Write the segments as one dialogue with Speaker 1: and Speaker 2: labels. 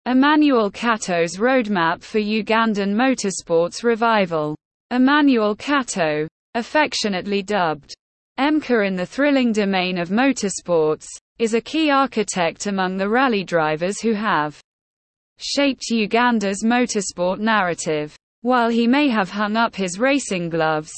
Speaker 1: Emmanuel Kato's roadmap for Ugandan motorsports revival. Emmanuel Kato, affectionately dubbed Emka in the thrilling domain of motorsports, is a key architect among the rally drivers who have shaped Uganda's motorsport narrative. While he may have hung up his racing gloves,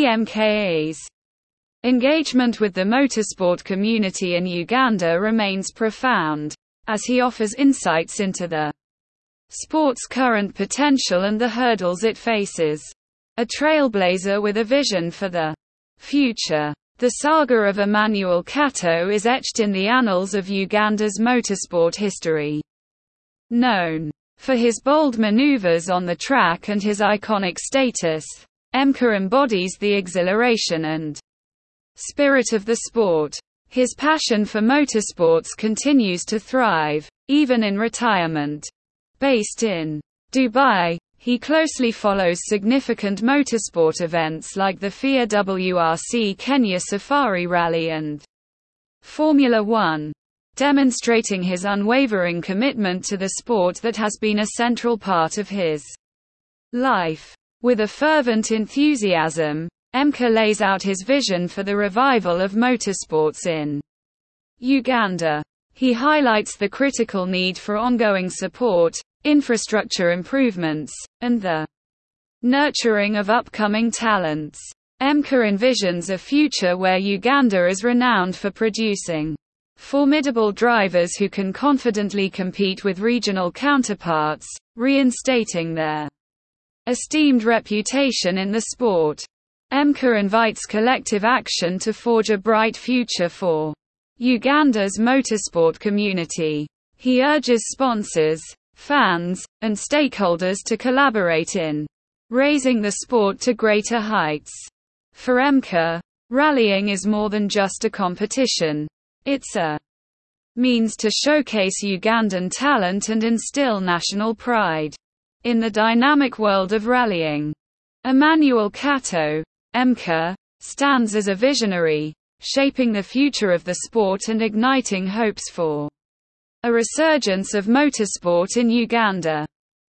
Speaker 1: EMKA's engagement with the motorsport community in Uganda remains profound, as he offers insights into the sport's current potential and the hurdles it faces. A trailblazer with a vision for the future. The saga of Emmanuel Kato is etched in the annals of Uganda's motorsport history. Known for his bold maneuvers on the track and his iconic status, Emka embodies the exhilaration and spirit of the sport. His passion for motorsports continues to thrive, even in retirement. Based in Dubai, he closely follows significant motorsport events like the FIA WRC Kenya Safari Rally and Formula One, demonstrating his unwavering commitment to the sport that has been a central part of his life. With a fervent enthusiasm, Emka lays out his vision for the revival of motorsports in Uganda. He highlights the critical need for ongoing support, infrastructure improvements, and the nurturing of upcoming talents. Emka envisions a future where Uganda is renowned for producing formidable drivers who can confidently compete with regional counterparts, reinstating their esteemed reputation in the sport. Emka invites collective action to forge a bright future for Uganda's motorsport community. He urges sponsors, fans, and stakeholders to collaborate in raising the sport to greater heights. For Emka, rallying is more than just a competition. It's a means to showcase Ugandan talent and instill national pride in the dynamic world of rallying. Emmanuel Kato, Emka, stands as a visionary, shaping the future of the sport and igniting hopes for a resurgence of motorsport in Uganda.